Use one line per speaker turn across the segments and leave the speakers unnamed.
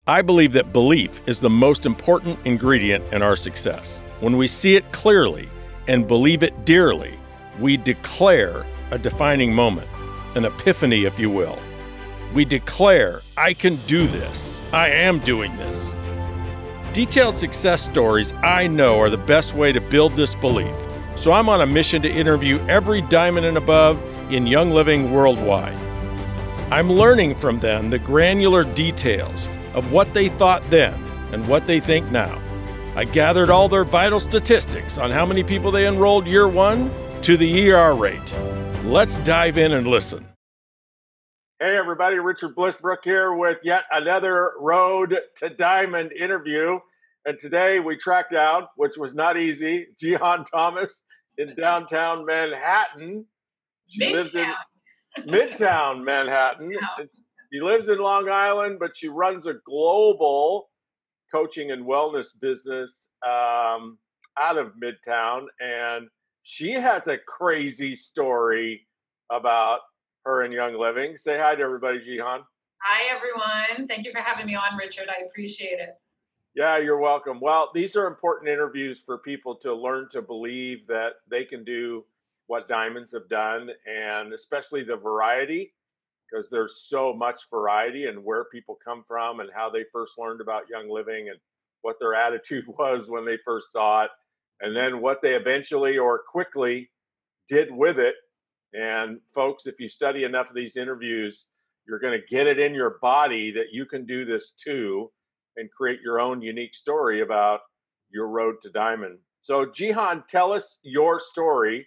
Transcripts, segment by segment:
I believe that belief is the most important ingredient in our success. When we see it clearly and believe it dearly, we declare a defining moment, an epiphany, if you will. We declare, I can do this. I am doing this. Detailed success stories I know are the best way to build this belief. So I'm on a mission to interview every diamond and above in Young Living worldwide. I'm learning from them the granular details of what they thought then and what they think now. I gathered all their vital statistics on how many people they enrolled year one to the ER rate. Let's dive in and listen. Hey everybody, Richard Blissbrook here with yet another Road to Diamond interview. And today we tracked down, which was not easy, Jihan Thomas in downtown Manhattan. She lives in Midtown Manhattan. She lives in Long Island, but she runs a global coaching and wellness business out of Midtown. And she has a crazy story about her and Young Living. Say hi to everybody, Jihan.
Hi, everyone. Thank you for having me on, Richard. I appreciate it.
Yeah, you're welcome. Well, these are important interviews for people to learn to believe that they can do what diamonds have done, and especially the variety, because there's so much variety and where people come from and how they first learned about Young Living and what their attitude was when they first saw it, and then what they eventually or quickly did with it. And folks, if you study enough of these interviews, you're going to get it in your body that you can do this too and create your own unique story about your road to diamond. So Jihan, tell us your story.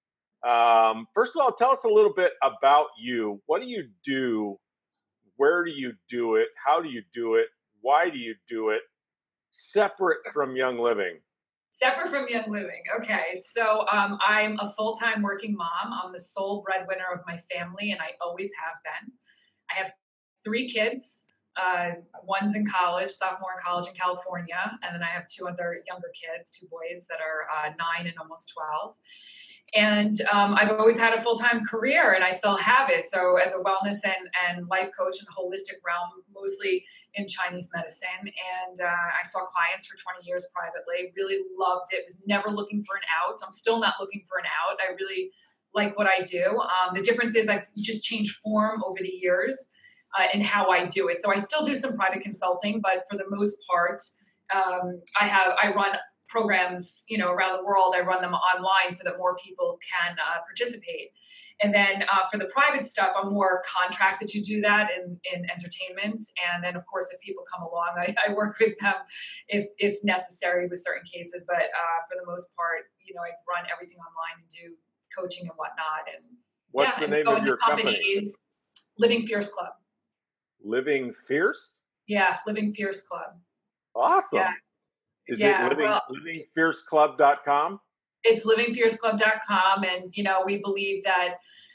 First of all, tell us a little bit about you. What do you do? Where do you do it? How do you do it? Why do you do it? Separate from Young Living.
Separate from Young Living. Okay. So I'm a full-time working mom. I'm the sole breadwinner of my family, and I always have been. I have 3 kids. One's in college, sophomore in college in California. And then I have 2 other younger kids, 2 boys that are 9 and almost 12. And I've always had a full-time career, and I still have it. So as a wellness and life coach in the holistic realm, mostly in Chinese medicine. And I saw clients for 20 years privately, really loved it, was never looking for an out. I'm still not looking for an out. I really like what I do. The difference is I've just changed form over the years in how I do it. So I still do some private consulting, but for the most part, I run programs, around the world. I run them online so that more people can participate. And then for the private stuff, I'm more contracted to do that in entertainment. And then, of course, if people come along, I work with them if necessary with certain cases. But for the most part, I run everything online and do coaching and whatnot. And
what's the name of your company?
Living Fierce Club.
Living Fierce?
Yeah, Living Fierce Club.
Awesome. Yeah. Is it livingfierceclub.com?
It's livingfierceclub.com. And, we believe that,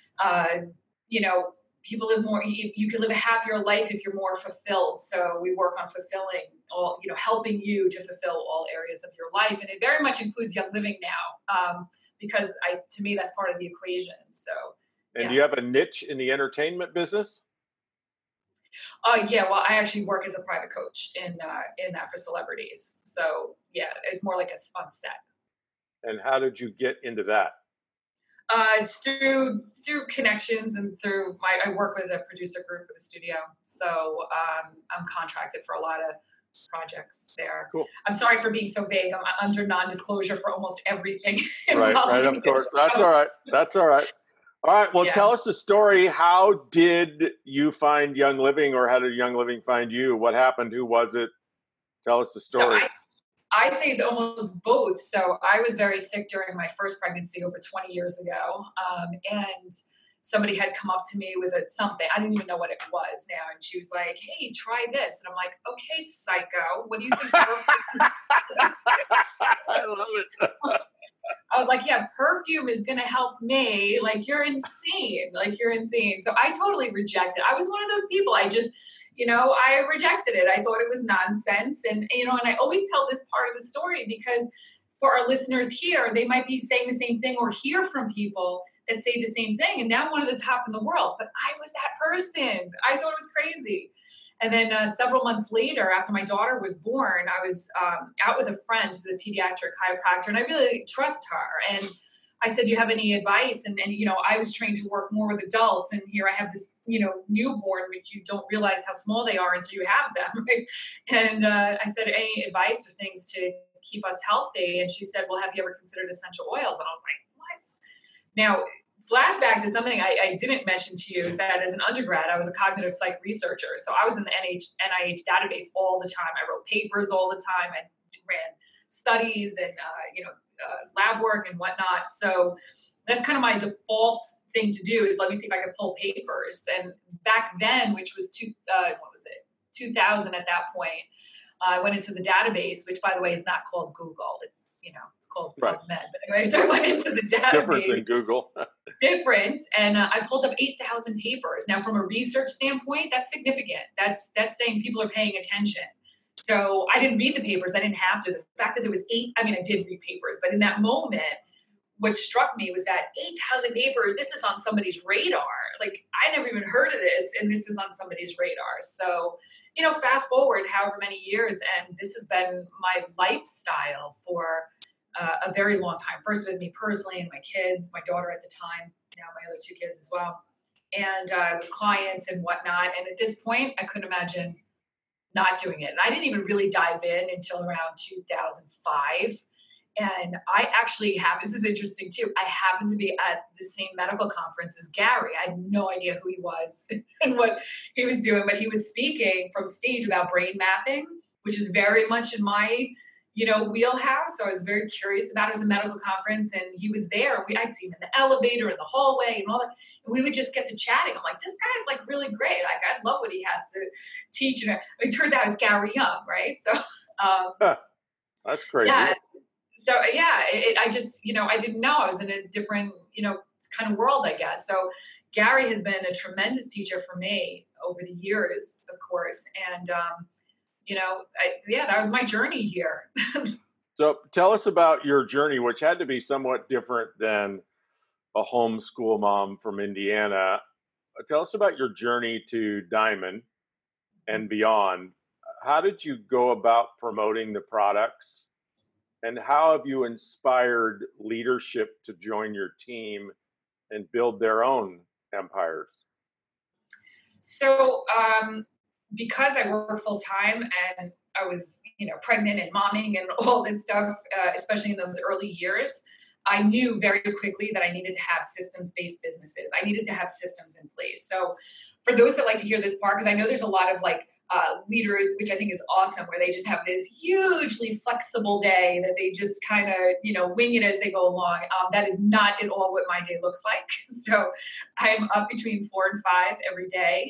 people live more, you can live a happier life if you're more fulfilled. So we work on fulfilling all, helping you to fulfill all areas of your life. And it very much includes Young Living now, because to me, that's part of the equation. So.
And do you have a niche in the entertainment business?
Yeah, well, I actually work as a private coach in that for celebrities. So yeah, it's more like on set.
And how did you get into that?
It's through connections and through I work with a producer group at the studio. So I'm contracted for a lot of projects there.
Cool.
I'm sorry for being so vague. I'm under non-disclosure for almost everything.
Right, of course. That's all right. All right, well, Tell us the story. How did you find Young Living, or how did Young Living find you? What happened? Who was it? Tell us the story.
So I say it's almost both. So I was very sick during my first pregnancy over 20 years ago, and somebody had come up to me with something. I didn't even know what it was now, and she was like, "Hey, try this," and I'm like, "Okay, psycho, what do you think?"
I love it.
I was like, yeah, perfume is going to help me. Like, you're insane. So I totally rejected. I was one of those people. I just, I rejected it. I thought it was nonsense. And, and I always tell this part of the story because for our listeners here, they might be saying the same thing or hear from people that say the same thing. And now I'm one of the top in the world, but I was that person. I thought it was crazy. And then several months later, after my daughter was born, I was out with a friend, who's a pediatric chiropractor, and I really trust her. And I said, "Do you have any advice?" And I was trained to work more with adults, and here I have this newborn, which you don't realize how small they are until you have them, right? And I said, "Any advice or things to keep us healthy?" And she said, "Well, have you ever considered essential oils?" And I was like, "What?" Now, flashback to something I didn't mention to you is that as an undergrad, I was a cognitive psych researcher. So I was in the NIH database all the time. I wrote papers all the time. I ran studies and lab work and whatnot. So that's kind of my default thing to do is let me see if I can pull papers. And back then, which was 2000 at that point, I went into the database, which by the way is not called Google. It's called PubMed. But anyway, so I went into the database.
Different than Google.
Different. And I pulled up 8,000 papers. Now, from a research standpoint, that's significant. That's saying people are paying attention. So I didn't read the papers. I didn't have to. The fact that there was I did read papers, but in that moment, what struck me was that 8,000 papers, this is on somebody's radar. Like, I never even heard of this, and this is on somebody's radar. So, fast forward however many years, and this has been my lifestyle for a very long time. First with me personally and my kids, my daughter at the time, now my other two kids as well, and clients and whatnot. And at this point, I couldn't imagine not doing it. And I didn't even really dive in until around 2005. And I actually this is interesting too, I happened to be at the same medical conference as Gary. I had no idea who he was and what he was doing, but he was speaking from stage about brain mapping, which is very much in my wheelhouse. So I was very curious about it. It was a medical conference and he was there. I'd seen him in the elevator, in the hallway and all that. And we would just get to chatting. I'm like, this guy's like really great. Like, I love what he has to teach. And it turns out it's Gary Young, right? So
that's crazy.
Yeah. So yeah, I just, I didn't know. I was in a different, kind of world, I guess. So Gary has been a tremendous teacher for me over the years, of course. And, that was my journey here.
So tell us about your journey, which had to be somewhat different than a homeschool mom from Indiana. Tell us about your journey to Diamond and beyond. How did you go about promoting the products? And how have you inspired leadership to join your team and build their own empires?
So, because I work full time and I was, pregnant and momming and all this stuff, especially in those early years, I knew very quickly that I needed to have systems-based businesses. I needed to have systems in place. So for those that like to hear this part, because I know there's a lot of leaders, which I think is awesome, where they just have this hugely flexible day that they just kind of, wing it as they go along. That is not at all what my day looks like. So I'm up between 4 and 5 every day.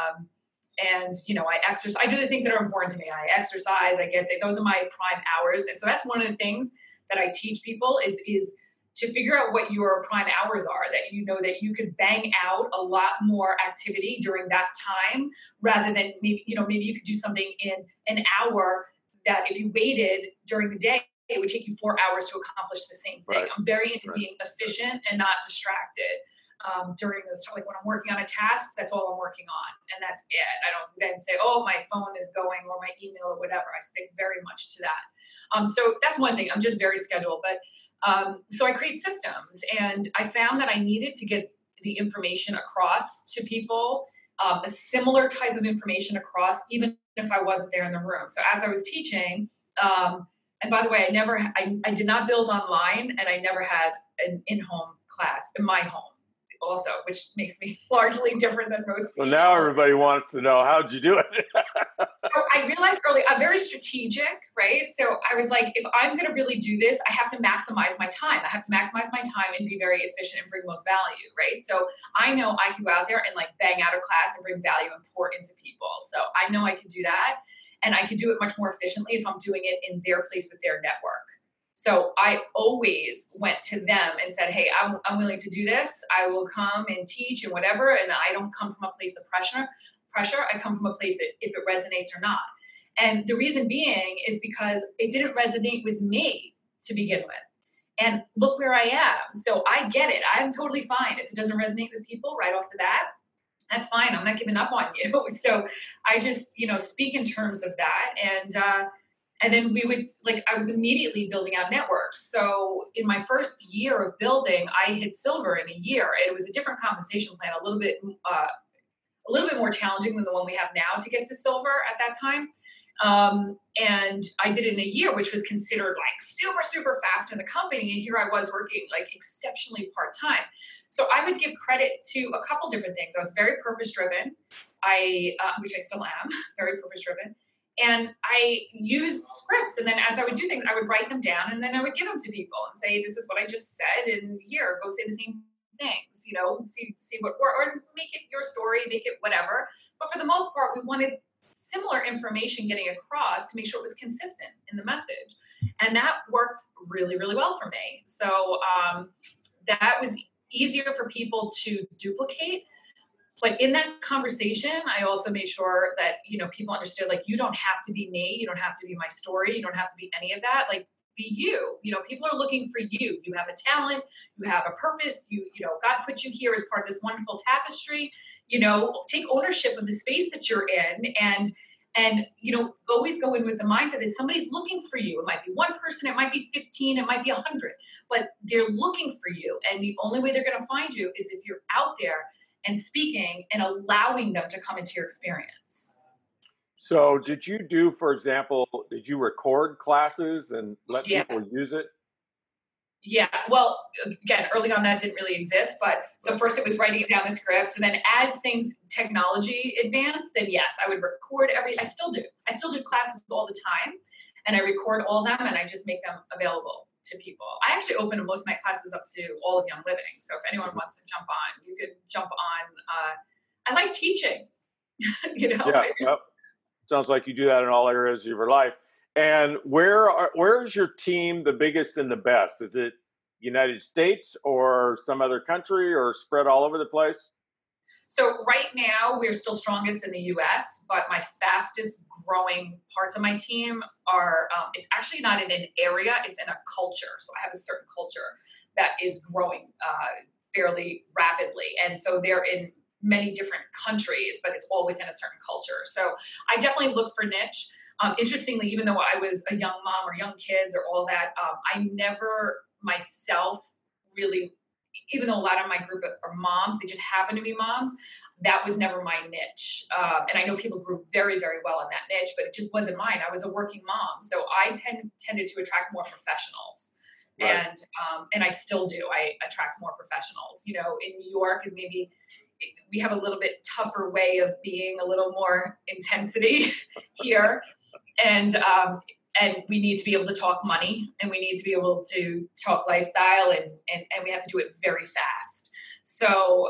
And, I exercise. I do the things that are important to me. I exercise. Those are my prime hours. And so that's one of the things that I teach people is to figure out what your prime hours are, that that you could bang out a lot more activity during that time rather than maybe you could do something in an hour that if you waited during the day, it would take you 4 hours to accomplish the same thing. Right. I'm very into being efficient and not distracted. During those times, like when I'm working on a task, that's all I'm working on, and that's it. I don't then say, "Oh, my phone is going," or my email or whatever. I stick very much to that. So that's one thing. I'm just very scheduled, but so I create systems, and I found that I needed to get the information across to people, a similar type of information across, even if I wasn't there in the room. So as I was teaching, and by the way, I did not build online, and I never had an in-home class in my home. Also, which makes me largely different than most people.
Well, now everybody wants to know, how'd you do it?
So I realized early, I'm very strategic, right? So I was like, if I'm going to really do this, I have to maximize my time. I have to maximize my time and be very efficient and bring most value, right? So I know I can go out there and bang out a class and bring value and pour into people. So I know I can do that. And I can do it much more efficiently if I'm doing it in their place with their network. So I always went to them and said, "Hey, I'm willing to do this. I will come and teach and whatever." And I don't come from a place of pressure. I come from a place that if it resonates or not. And the reason being is because it didn't resonate with me to begin with. And look where I am. So I get it. I'm totally fine. If it doesn't resonate with people right off the bat, that's fine. I'm not giving up on you. So I just, speak in terms of that. And then we would like I was immediately building out networks. So in my first year of building, I hit silver in a year. It was a different compensation plan, a little bit more challenging than the one we have now to get to silver at that time. And I did it in a year, which was considered like super, super fast in the company. And here I was working like exceptionally part time. So I would give credit to a couple different things. I was very purpose driven. Which I still am, very purpose driven. And I used scripts. And then as I would do things, I would write them down and then I would give them to people and say, this is what I just said. And here, go say the same things, see what, or make it your story, make it whatever. But for the most part, we wanted similar information getting across to make sure it was consistent in the message. And that worked really, really well for me. So that was easier for people to duplicate. But in that conversation, I also made sure that, people understood, like, you don't have to be me. You don't have to be my story. You don't have to be any of that. Like, be you. People are looking for you. You have a talent. You have a purpose. God put you here as part of this wonderful tapestry. Take ownership of the space that you're in, and always go in with the mindset that somebody's looking for you. It might be one person, it might be 15, it might be 100, but they're looking for you. And the only way they're going to find you is if you're out there and speaking and allowing them to come into your experience.
So did you for example, did you record classes and let
Yeah.
people use it?
Yeah. Well, again, early on that didn't really exist, but so first it was writing down the scripts. And then as technology advanced, then yes, I would record I still do. I still do classes all the time and I record all of them and I just make them available to people. I actually open most of my classes up to all of Young Living. So if anyone wants to jump on, you could jump on. I like teaching,
Yeah. Yep. Sounds like you do that in all areas of your life. And where is your team the biggest and the best? Is it United States or some other country or spread all over the place?
So right now we're still strongest in the U.S., but my fastest growing parts of my team are, it's actually not in an area, it's in a culture. So I have a certain culture that is growing fairly rapidly. And so they're in many different countries, but it's all within a certain culture. So I definitely look for niche. Interestingly, even though I was a young mom or young kids or all that, I never myself really, even though a lot of my group are moms, they just happen to be moms, that was never my niche. And I know people grew very, very well in that niche, but it just wasn't mine. I was a working mom. So I tended to attract more professionals. Right. And I still do. I attract more professionals. In New York, and maybe we have a little bit tougher way of being, a little more intensity here. And we need to be able to talk money and we need to be able to talk lifestyle and we have to do it very fast. So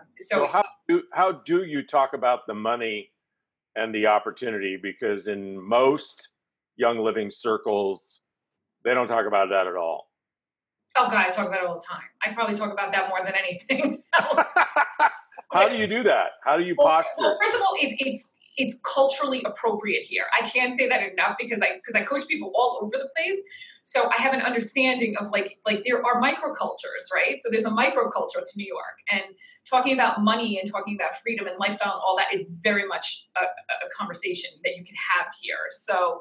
how do you talk about the money and the opportunity? Because in most Young Living circles, they don't talk about that at all.
Oh God, I talk about it all the time. I probably talk about that more than anything else.
How do you do that? How do you posture?
Well, first of all, it's culturally appropriate here. I can't say that enough because I coach people all over the place. So I have an understanding of like there are microcultures, right? So there's a microculture to New York, and talking about money and talking about freedom and lifestyle and all that is very much a conversation that you can have here. So,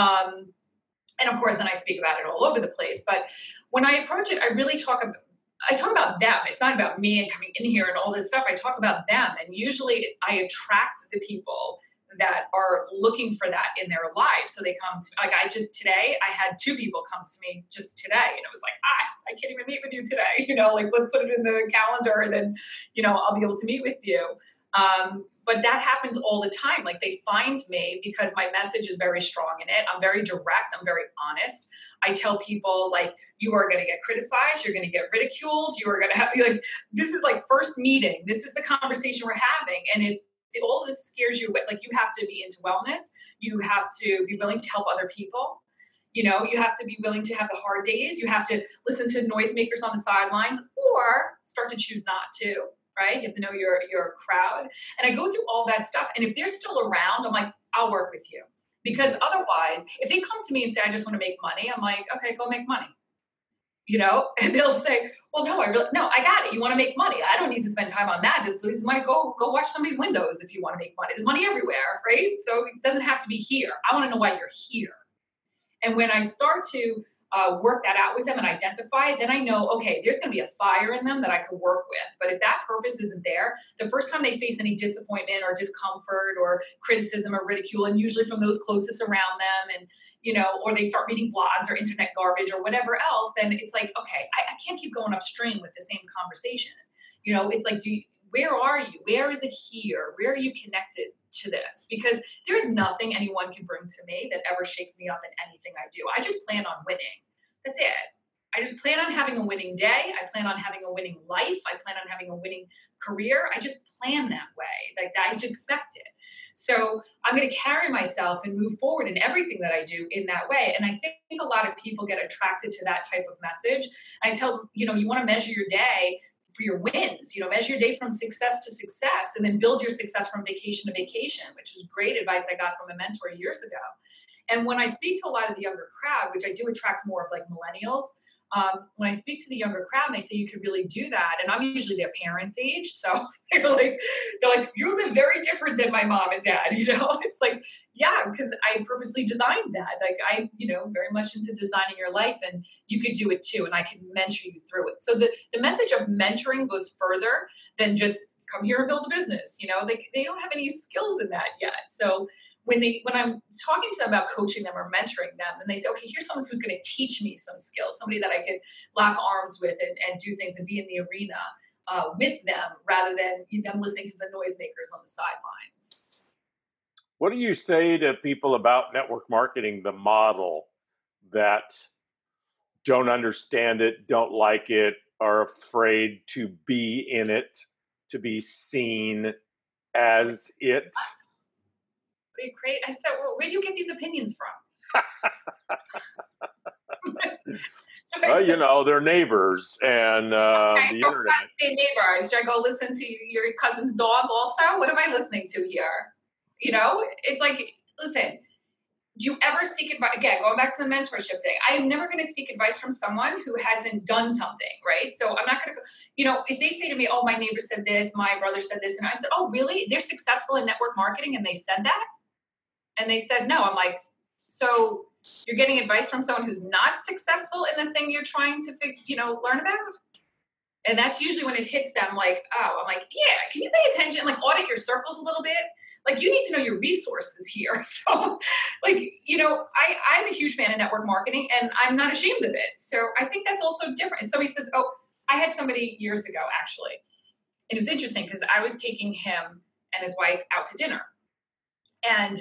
and of course, then I speak about it all over the place. But when I approach it, I really talk about them. It's not about me and coming in here and all this stuff. I talk about them. And usually I attract the people that are looking for that in their lives. So they come to, like today, I had 2 people come to me just today. And it was like, I can't even meet with you today. Let's put it in the calendar and then, I'll be able to meet with you. But that happens all the time. Like they find me because my message is very strong in it. I'm very direct. I'm very honest. I tell people like, you are going to get criticized. You're going to get ridiculed. You are going to have this is like first meeting. This is the conversation we're having. And if all of this scares you, like you have to be into wellness. You have to be willing to help other people. You have to be willing to have the hard days. You have to listen to noisemakers on the sidelines or start to choose not to. Right? You have to know your crowd. And I go through all that stuff. And if they're still around, I'm like, I'll work with you. Because otherwise, if they come to me and say, I just want to make money, I'm like, okay, go make money. and they'll say, well, no, no, I got it. You want to make money. I don't need to spend time on that. This money, go watch somebody's windows if you want to make money. There's money everywhere, right? So it doesn't have to be here. I want to know why you're here. And when I start to work that out with them and identify it, then I know, okay, there's going to be a fire in them that I could work with. But if that purpose isn't there, the first time they face any disappointment or discomfort or criticism or ridicule, and usually from those closest around them, and or they start reading blogs or internet garbage or whatever else, then it's like, okay, I can't keep going upstream with the same conversation. It's like, where are you? Where is it here? Where are you connected to this? Because there's nothing anyone can bring to me that ever shakes me up in anything I do. I just plan on winning. That's it. I just plan on having a winning day. I plan on having a winning life. I plan on having a winning career. I just plan that way. Like that, I just expect it. So I'm going to carry myself and move forward in everything that I do in that way. And I think a lot of people get attracted to that type of message. I tell them, you want to measure your day for your wins, measure your day from success to success, and then build your success from vacation to vacation, which is great advice I got from a mentor years ago. And when I speak to a lot of the younger crowd, which I do attract more of like millennials, when I speak to the younger crowd, they say you could really do that. And I'm usually their parents' age. So they're like, you live very different than my mom and dad, It's like, yeah, because I purposely designed that. Like I, very much into designing your life, and you could do it too. And I can mentor you through it. So the message of mentoring goes further than just come here and build a business. They don't have any skills in that yet. So when I'm talking to them about coaching them or mentoring them, and they say, okay, here's someone who's going to teach me some skills, somebody that I could lock arms with and do things and be in the arena with them, rather than them listening to the noisemakers on the sidelines.
What do you say to people about network marketing, the model, that don't understand it, don't like it, are afraid to be in it, to be seen as it?
Great. I said, well, where do you get these opinions from?
They're neighbors and the internet.
Neighbors. Should I go listen to your cousin's dog also? What am I listening to here? It's like, listen, do you ever seek advice? Again, going back to the mentorship thing, I am never going to seek advice from someone who hasn't done something, right? So I'm not going to go, if they say to me, oh, my neighbor said this, my brother said this, and I said, oh, really? They're successful in network marketing and they said that? And they said, no. I'm like, so you're getting advice from someone who's not successful in the thing you're trying to learn about? And that's usually when it hits them like, oh, I'm like, yeah, can you pay attention? Like audit your circles a little bit. Like you need to know your resources here. So like, I'm a huge fan of network marketing and I'm not ashamed of it. So I think that's also different. If somebody says, oh, I had somebody years ago, actually, and it was interesting because I was taking him and his wife out to dinner. And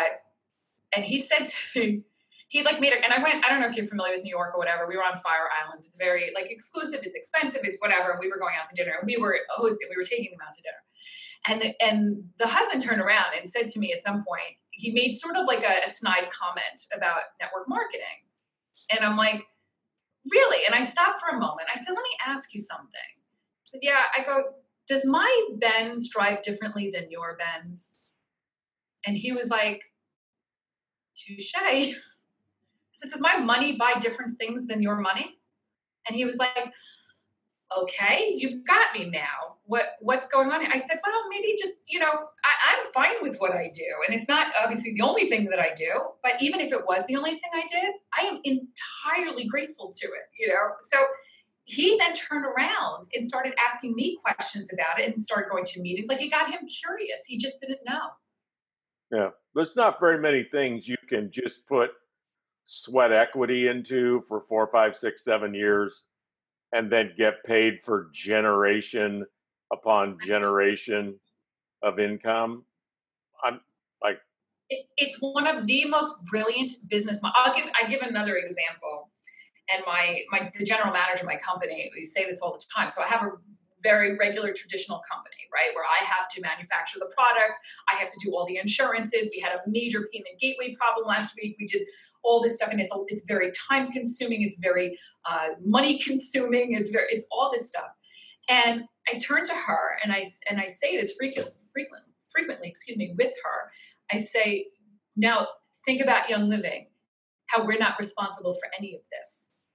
he said to me, he made it, and I went, I don't know if you're familiar with New York or whatever. We were on Fire Island. It's very exclusive. It's expensive. It's whatever. And we were going out to dinner, and we were hosting. We were taking them out to dinner. And the husband turned around and said to me at some point, he made sort of like a snide comment about network marketing. And I'm like, really? And I stopped for a moment. I said, let me ask you something. I said, yeah. I go, does my Benz drive differently than your Benz? And he was like, touche. I said, does my money buy different things than your money? And he was like, okay, you've got me now. What's going on here? I said, well, maybe just, I'm fine with what I do. And it's not obviously the only thing that I do, but even if it was the only thing I did, I am entirely grateful to it, So he then turned around and started asking me questions about it and started going to meetings. Like it got him curious. He just didn't know.
Yeah. There's not very many things you can just put sweat equity into for 4, 5, 6, 7 years and then get paid for generation upon generation of income. I'm like,
it's one of the most brilliant business. I give another example. And the general manager of my company, we say this all the time. So I have a very regular traditional company, right, where I have to manufacture the product. I have to do all the insurances. We had a major payment gateway problem last week. We did all this stuff, and it's very time consuming. It's very money consuming. It's all this stuff. And I turn to her and I say this frequently, with her. I say, now think about Young Living, how we're not responsible for any of this.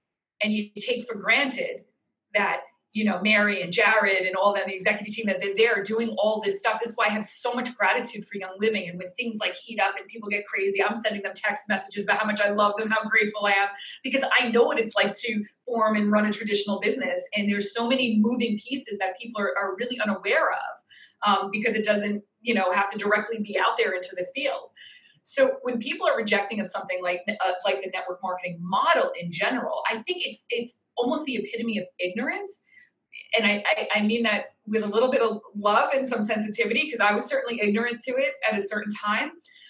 and you take for granted that, Mary and Jared and all that, the executive team, that they're there doing all this stuff. This is why I have so much gratitude for Young Living. And when things like heat up and people get crazy, I'm sending them text messages about how much I love them, how grateful I am, because I know what it's like to form and run a traditional business. And there's so many moving pieces that people are really unaware of, because it doesn't, have to directly be out there into the field. So when people are rejecting of something like the network marketing model in general, I think it's almost the epitome of ignorance. And I mean that with a little bit of love and some sensitivity, because I was certainly ignorant to it at a certain time.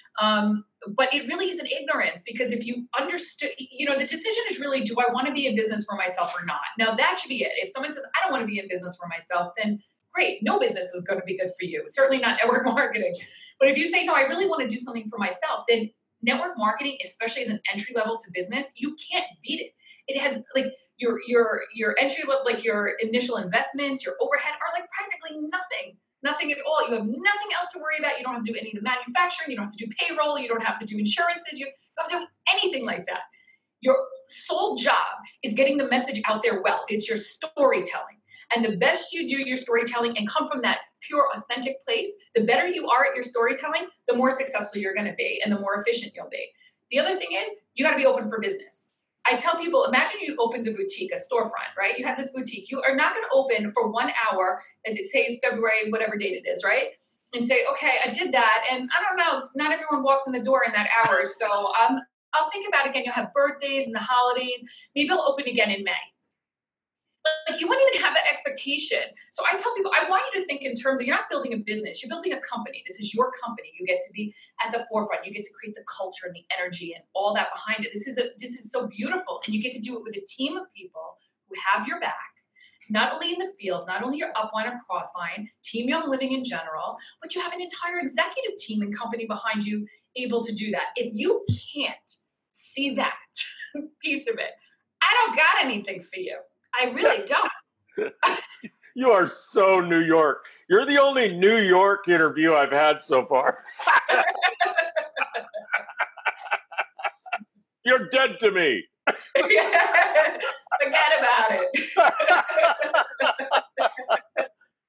But it really is an ignorance, because if you understood, the decision is really, do I want to be in business for myself or not? Now that should be it. If someone says, I don't want to be in business for myself, then great. No business is going to be good for you. Certainly not network marketing. But if you say, no, I really want to do something for myself, then network marketing, especially as an entry level to business, you can't beat it. It has your entry level, like your initial investments, your overhead are like practically nothing at all. You have nothing else to worry about. You don't have to do any of the manufacturing. You don't have to do payroll. You don't have to do insurances. You don't have to do anything like that. Your sole job is getting the message out there well. It's your storytelling. And the best you do your storytelling and come from that pure, authentic place, the better you are at your storytelling, the more successful you're going to be and the more efficient you'll be. The other thing is, you got to be open for business. I tell people, imagine you opened a boutique, a storefront, right? You have this boutique. You are not going to open for 1 hour and to say it's February, whatever date it is, right? And say, okay, I did that. And I don't know, not everyone walked in the door in that hour. So I'll think about it again. You'll have birthdays and the holidays. Maybe I'll open again in May. Like, you wouldn't even have that expectation. So I tell people, I want you to think in terms of, you're not building a business, you're building a company. This is your company. You get to be at the forefront. You get to create the culture and the energy and all that behind it. This is so beautiful. And you get to do it with a team of people who have your back, not only in the field, not only your upline or crossline, Team Young Living in general, but you have an entire executive team and company behind you able to do that. If you can't see that piece of it, I don't got anything for you. I really don't.
You are so New York. You're the only New York interview I've had so far. You're dead to me.
Forget about it.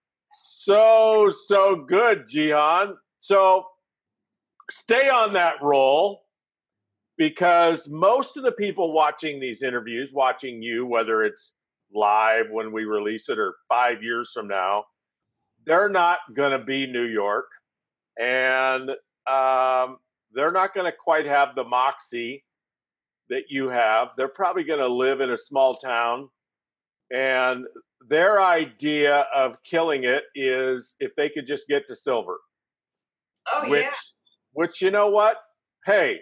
So good, Jihan. So stay on that roll, because most of the people watching these interviews, watching you, whether it's live when we release it or 5 years from now, they're not going to be New York, and they're not going to quite have the moxie that you have. They're probably going to live in a small town, and their idea of killing it is if they could just get to silver.
Oh, yeah.
Which, you know what? Hey,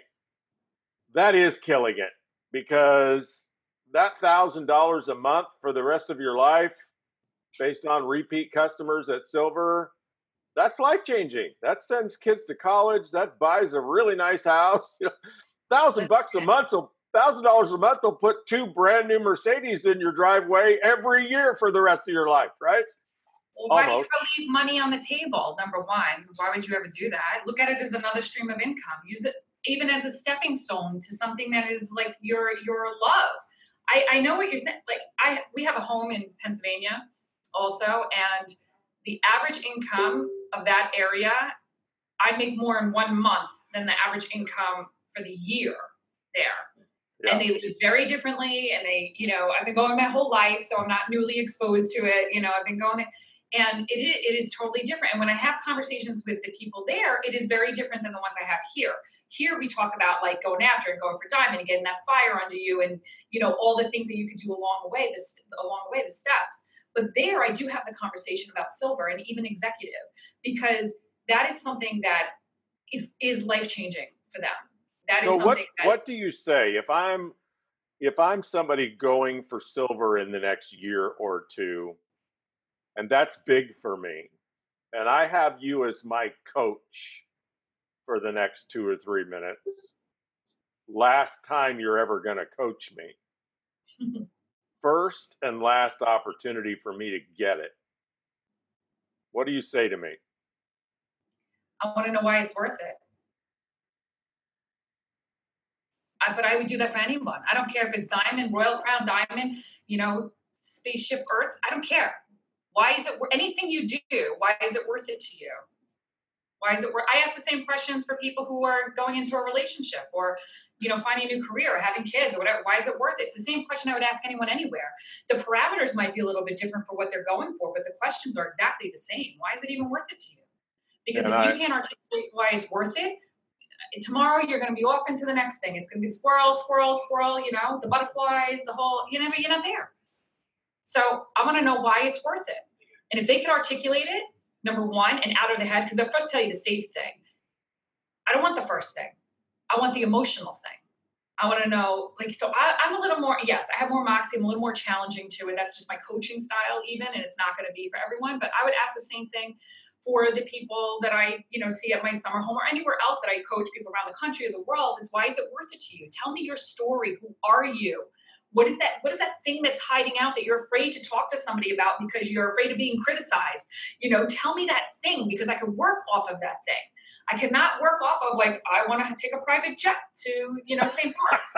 that is killing it, because that $1,000 a month for the rest of your life, based on repeat customers at Silver, that's life-changing. That sends kids to college. That buys a really nice house. $1,000 a month, so $1,000 a month, they'll put 2 brand new Mercedes in your driveway every year for the rest of your life, right?
Well, why do you ever leave money on the table? Number one, why would you ever do that? Look at it as another stream of income. Use it even as a stepping stone to something that is like your love. I know what you're saying. Like, we have a home in Pennsylvania also, and the average income of that area, I make more in 1 month than the average income for the year there. Yeah. And they live very differently, and they, I've been going my whole life, so I'm not newly exposed to it. I've been going there. And it is totally different. And when I have conversations with the people there, it is very different than the ones I have here. Here we talk about like going after and going for diamond and getting that fire under you, and all the things that you could do along the way, the steps. But there I do have the conversation about silver and even executive, because that is something that is life-changing for them. That is
so
something
what do you say if I'm somebody going for silver in the next year or two? And that's big for me. And I have you as my coach for the next 2 or 3 minutes. Last time you're ever going to coach me. First and last opportunity for me to get it. What do you say to me?
I want to know why it's worth it. But I would do that for anyone. I don't care if it's diamond, royal crown, diamond, spaceship Earth. I don't care. Why is it anything you do? Why is it worth it to you? Why is it worth? I ask the same questions for people who are going into a relationship or, finding a new career or having kids or whatever. Why is it worth it? It's the same question I would ask anyone anywhere. The parameters might be a little bit different for what they're going for, but the questions are exactly the same. Why is it even worth it to you? Because
And
if
I,
you can't articulate why it's worth it, tomorrow you're going to be off into the next thing. It's going to be squirrel, squirrel, squirrel, the butterflies, the whole, you're not there. So I want to know why it's worth it. And if they can articulate it, number one, and out of the head, because they'll first tell you the safe thing. I don't want the first thing. I want the emotional thing. I want to know, I'm a little more, yes, I have more moxie. I'm a little more challenging to it. That's just my coaching style even, and it's not going to be for everyone. But I would ask the same thing for the people that I, see at my summer home or anywhere else that I coach people around the country or the world. It's why is it worth it to you? Tell me your story. Who are you? What is that thing that's hiding out that you're afraid to talk to somebody about because you're afraid of being criticized? Tell me that thing because I can work off of that thing. I cannot work off of I want to take a private jet to, St. Bart's.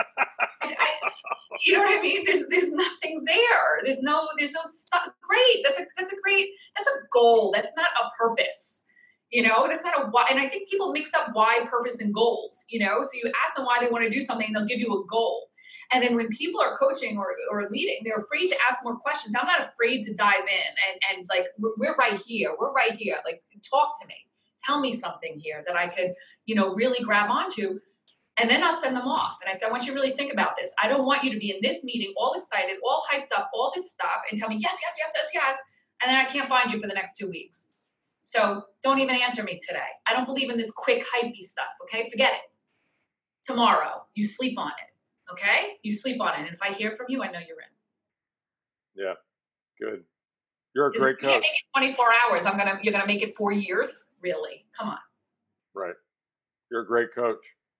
You know what I mean? There's nothing there. There's no great. That's a goal. That's not a purpose. That's not a why. And I think people mix up why, purpose, and goals. So you ask them why they want to do something, and they'll give you a goal. And then when people are coaching or leading, they're afraid to ask more questions. I'm not afraid to dive in and we're right here. We're right here. Talk to me. Tell me something here that I could, really grab onto. And then I'll send them off. And I said, I want you to really think about this. I don't want you to be in this meeting, all excited, all hyped up, all this stuff, and tell me, yes, yes, yes, yes, yes. And then I can't find you for the next 2 weeks. So don't even answer me today. I don't believe in this quick, hypey stuff. Okay. Forget it. Tomorrow, you sleep on it. Okay. You sleep on it. And if I hear from you, I know you're in.
yeah, good. You're a great coach.
You can't make it 24 hours. You're going to make it 4 years. Really? Come on.
Right. You're a great coach.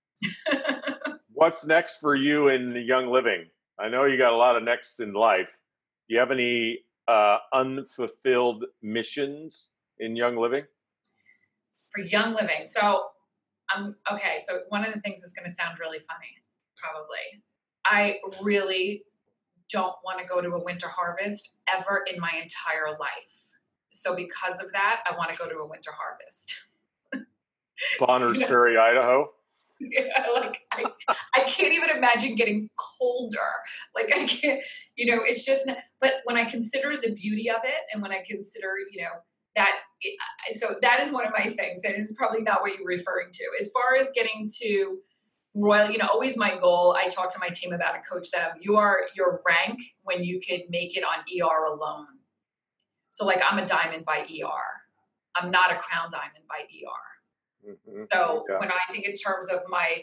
What's next for you in Young Living? I know you got a lot of nexts in life. Do you have any unfulfilled missions in Young Living?
For Young Living. So okay. So one of the things is going to sound really funny, probably. I really don't want to go to a winter harvest ever in my entire life. So because of that, I want to go to a winter harvest.
Bonners Ferry, Idaho.
Yeah, I can't even imagine getting colder. I can't, it's just, but when I consider the beauty of it and when I consider, so that is one of my things. And it's probably not what you're referring to. As far as getting to royal, always my goal, I talk to my team about and coach them. Your rank when you could make it on ER alone. So I'm a diamond by ER. I'm not a crown diamond by ER.
Mm-hmm.
So when I think in terms of my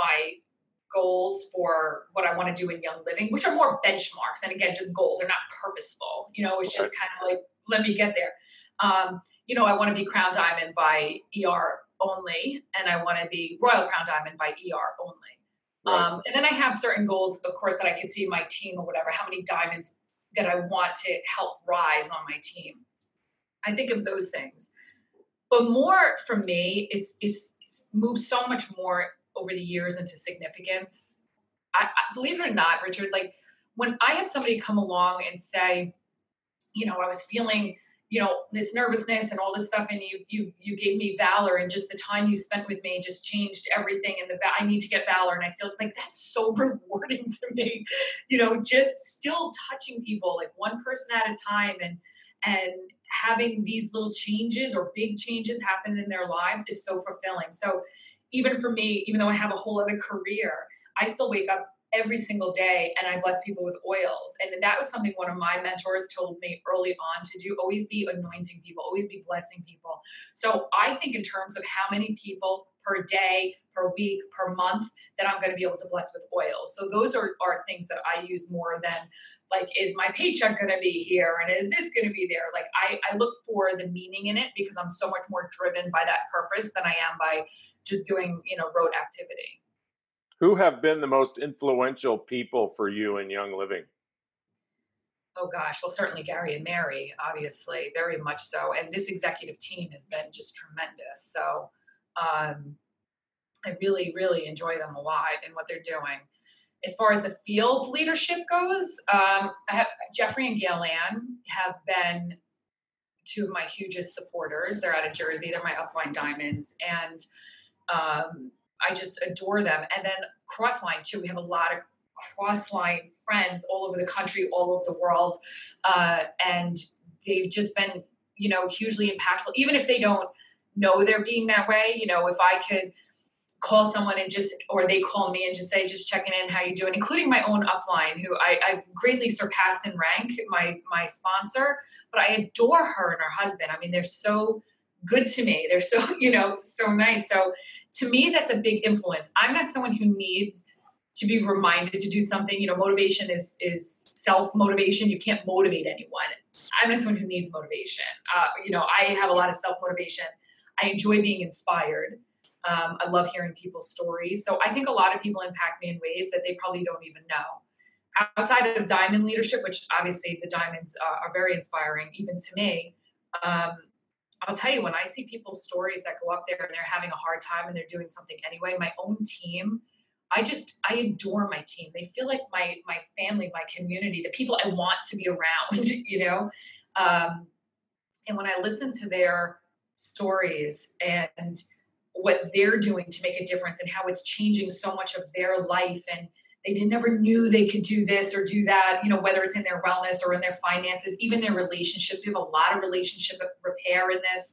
goals for what I want to do in Young Living, which are more benchmarks, and again, just goals, they're not purposeful. It's just kind of let me get there. I want to be crown diamond by ER only, and I want to be royal crown diamond by ER only. Right. And then I have certain goals, of course, that I can see in my team or whatever, how many diamonds that I want to help rise on my team. I think of those things. But more for me, it's moved so much more over the years into significance. I believe it or not, Richard, when I have somebody come along and say, I was feeling, this nervousness and all this stuff, and you gave me valor, and just the time you spent with me just changed everything. And I need to get valor, and I feel like that's so rewarding to me. Just still touching people one person at a time, and having these little changes or big changes happen in their lives is so fulfilling. So even for me, even though I have a whole other career, I still wake up every single day and I bless people with oils. And that was something one of my mentors told me early on to do. Always be anointing people, always be blessing people. So I think in terms of how many people per day, per week, per month that I'm going to be able to bless with oils. So those are things that I use more than is my paycheck going to be here? And is this going to be there? I look for the meaning in it because I'm so much more driven by that purpose than I am by just doing, rote activity.
Who have been the most influential people for you in Young Living?
Oh gosh, well, certainly Gary and Mary, obviously, very much so. And this executive team has been just tremendous. So I really, really enjoy them a lot and what they're doing. As far as the field leadership goes, Jeffrey and Gail Ann have been two of my hugest supporters. They're out of Jersey. They're my upline diamonds, and I just adore them. And then Crossline too. We have a lot of Crossline friends all over the country, all over the world, and they've just been, hugely impactful. Even if they don't know they're being that way, if I could call someone and or they call me and just say, just checking in, how you doing, including my own upline, who I've greatly surpassed in rank, my sponsor, but I adore her and her husband. I mean, they're so good to me. They're so, so nice. So to me, that's a big influence. I'm not someone who needs to be reminded to do something. Motivation is self-motivation. You can't motivate anyone. I'm not someone who needs motivation. I have a lot of self-motivation. I enjoy being inspired. I love hearing people's stories. So I think a lot of people impact me in ways that they probably don't even know. Outside of diamond leadership, which obviously the diamonds are very inspiring, even to me, I'll tell you, when I see people's stories that go up there and they're having a hard time and they're doing something anyway, my own team, I adore my team. They feel like my family, my community, the people I want to be around, and when I listen to their stories and what they're doing to make a difference and how it's changing so much of their life, and they never knew they could do this or do that, whether it's in their wellness or in their finances, even their relationships. We have a lot of relationship repair in this.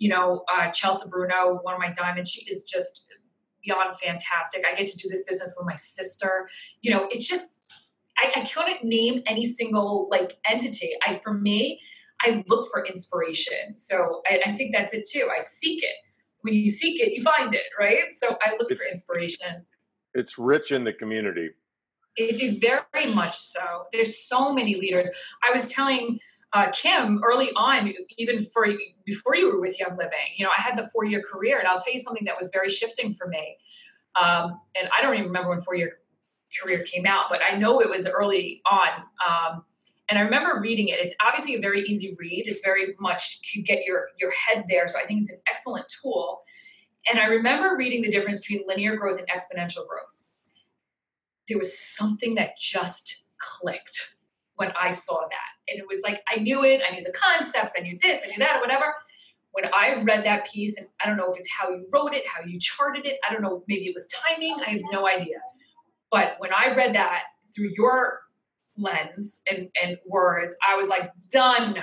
Chelsea Bruno, one of my diamonds, she is just beyond fantastic. I get to do this business with my sister. It's just, I couldn't name any single entity. For me, I look for inspiration. So I think that's it too. I seek it. When you seek it, you find it, right? So I look for inspiration.
It's rich in the community.
It very much so. There's so many leaders. I was telling Kim early on, even before you were with Young Living, I had the 4-year career, and I'll tell you something that was very shifting for me. And I don't even remember when 4-year career came out, but I know it was early on. And I remember reading it. It's obviously a very easy read. It's very much to get your head there. So I think it's an excellent tool. And I remember reading the difference between linear growth and exponential growth. There was something that just clicked when I saw that. And it was like, I knew it. I knew the concepts. I knew this, I knew that, or whatever. When I read that piece, and I don't know if it's how you wrote it, how you charted it. I don't know. Maybe it was timing. I have no idea. But when I read that through your lens and words, I was like, done.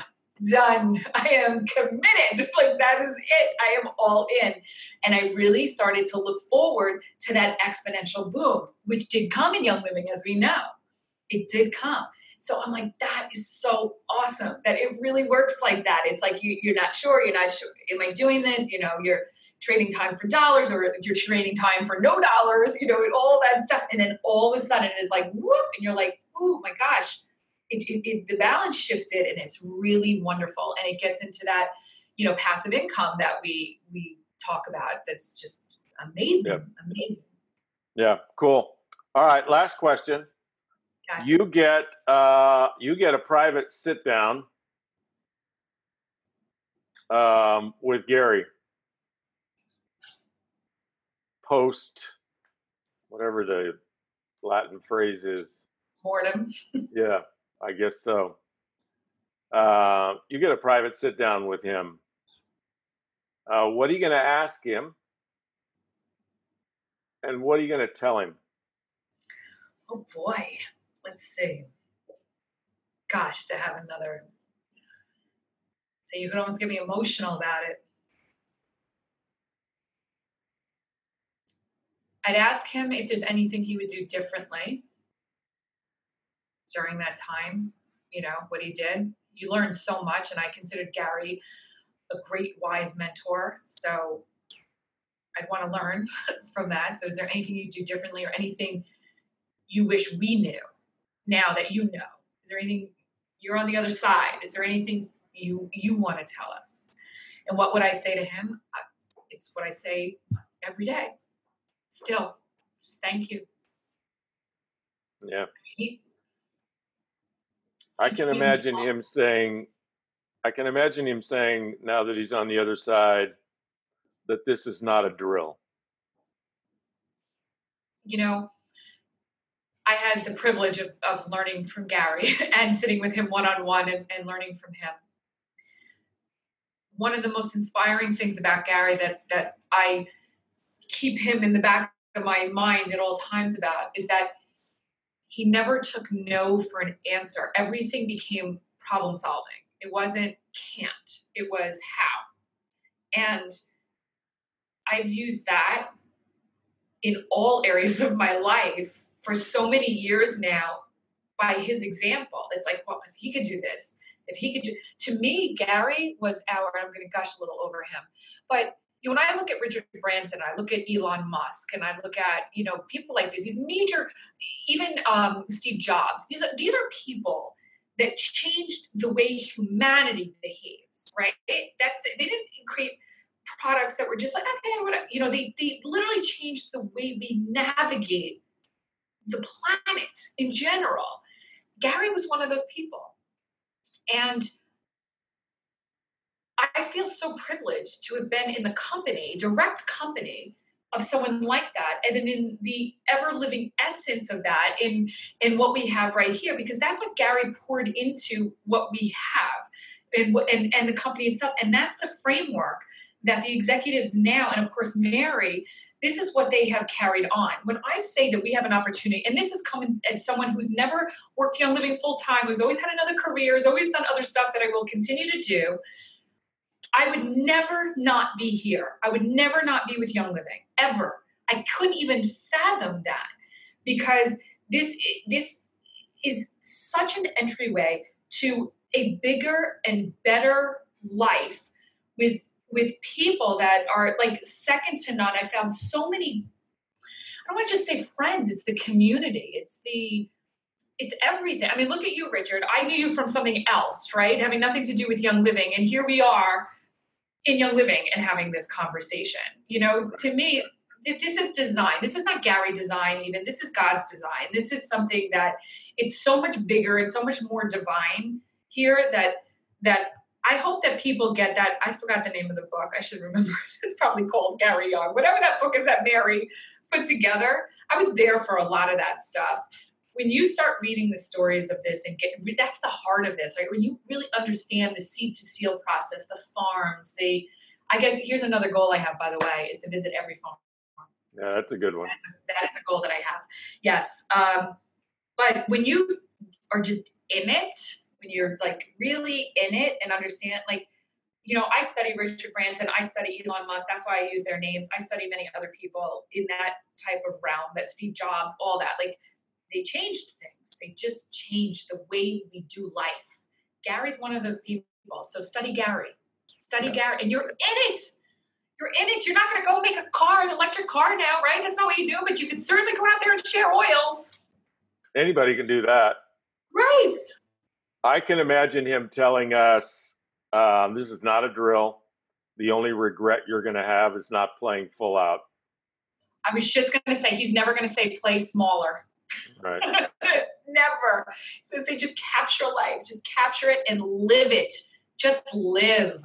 I am committed. That is it. I am all in. And I really started to look forward to that exponential boom, which did come in Young Living, as we know. It did come. So I'm like, that is so awesome that it really works like that. It's like you're not sure. Am I doing this? You're trading time for dollars, or you're trading time for no dollars, all that stuff. And then all of a sudden it is like, whoop, and you're like, oh my gosh, the balance shifted, and it's really wonderful. And it gets into that, passive income that we talk about. That's just amazing.
Yep.
Amazing.
Yeah. Cool. All right. Last question. Okay. You get a private sit down with Gary. Post whatever the Latin phrase is.
Mortem.
Yeah, I guess so. You get a private sit down with him. What are you going to ask him? And what are you going to tell him?
Oh boy. Let's see. Gosh, to have another. So you could almost get me emotional about it. I'd ask him if there's anything he would do differently during that time, what he did. You learn so much, and I considered Gary a great, wise mentor. So I'd want to learn from that. So is there anything you do differently, or anything you wish we knew now that you know? Is there anything, you're on the other side, is there anything you want to tell us? And what would I say to him? It's what I say every day. Still, just thank you.
Yeah. I can imagine him saying, now that he's on the other side, that this is not a drill.
you know, I had the privilege of learning from Gary and sitting with him one-on-one and learning from him. One of the most inspiring things about Gary that I keep him in the back of my mind at all times about is that he never took no for an answer. Everything became problem solving. It wasn't can't, it was how. And I've used that in all areas of my life for so many years now by his example. It's like, well, if he could do this, if he could do, to me, Gary was I'm going to gush a little over him. But when I look at Richard Branson, I look at Elon Musk, and I look at, people like this, these major, even Steve Jobs, these are people that changed the way humanity behaves, right? They didn't create products that were just like, okay, whatever. They literally changed the way we navigate the planet in general. Gary was one of those people. And I feel so privileged to have been in the direct company of someone like that, and then in the ever-living essence of that in what we have right here, because that's what Gary poured into what we have and the company itself. And that's the framework that the executives now, and of course Mary, this is what they have carried on. When I say that we have an opportunity, and this is coming as someone who's never worked Young Living full-time, who's always had another career, has always done other stuff that I will continue to do, I would never not be here. I would never not be with Young Living, ever. I couldn't even fathom that, because this is such an entryway to a bigger and better life with people that are like second to none. I found so many, I don't want to just say friends, it's the community. It's everything. I mean, look at you, Richard. I knew you from something else, right? Having nothing to do with Young Living. And here we are in Young Living and having this conversation. To me, this is design. This is not Gary design even. This is God's design. This is something that it's so much bigger and so much more divine here that I hope that people get that. I forgot the name of the book. I should remember it. It's probably called Gary Young. Whatever that book is that Mary put together, I was there for a lot of that stuff. When you start reading the stories of this and that's the heart of this, right? When you really understand the seed to seal process, the farms, I guess here's another goal I have, by the way, is to visit every farm.
Yeah, that's a good one.
That is a goal that I have. Yes. But when you are just in it, when you're like really in it and understand, like, I study Richard Branson, I study Elon Musk. That's why I use their names. I study many other people in that type of realm, that Steve Jobs, all that. Like, they changed things. They just changed the way we do life. Gary's one of those people. So study Gary. Gary. And you're in it. You're in it. You're not going to go make an electric car now, right? That's not what you do. But you can certainly go out there and share oils.
Anybody can do that.
Right.
I can imagine him telling us, this is not a drill. The only regret you're going to have is not playing full out.
I was just going to say, he's never going to say play smaller.
Right.
Never. So say just capture life. Just capture it and live it. Just live.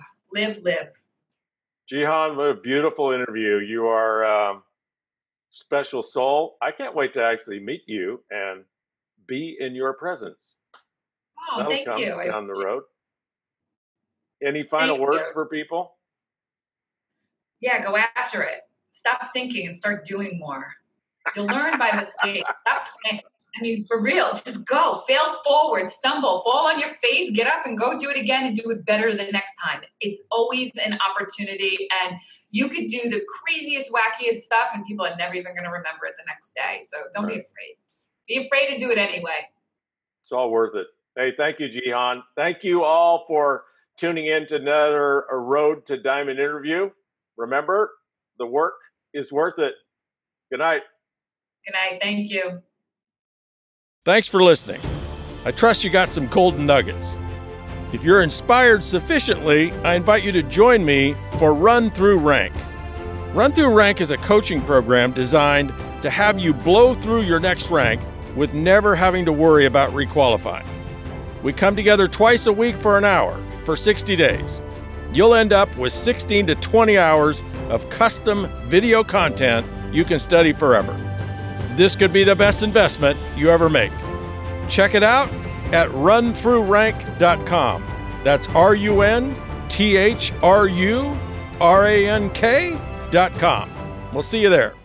Jihan, what a beautiful interview. You are a special soul. I can't wait to actually meet you and be in your presence.
Oh, thank you.
Down the road. Any final words for people?
Yeah, go after it. Stop thinking and start doing more. You'll learn by mistakes. Stop playing. I mean, for real, just go. Fail forward, stumble, fall on your face, get up and go do it again and do it better the next time. It's always an opportunity, and you could do the craziest, wackiest stuff and people are never even going to remember it the next day. So don't be afraid. Be afraid to do it anyway.
It's all worth it. Hey, thank you, Jihan. Thank you all for tuning in to another Road to Diamond interview. Remember, the work is worth it. Good night.
Good night. Thank you.
Thanks for listening. I trust you got some golden nuggets. If you're inspired sufficiently, I invite you to join me for Run Through Rank. Run Through Rank is a coaching program designed to have you blow through your next rank with never having to worry about requalifying. We come together twice a week for an hour for 60 days. You'll end up with 16 to 20 hours of custom video content you can study forever. this could be the best investment you ever make. Check it out at runthroughrank.com. That's RUNTHRURANK.com. We'll see you there.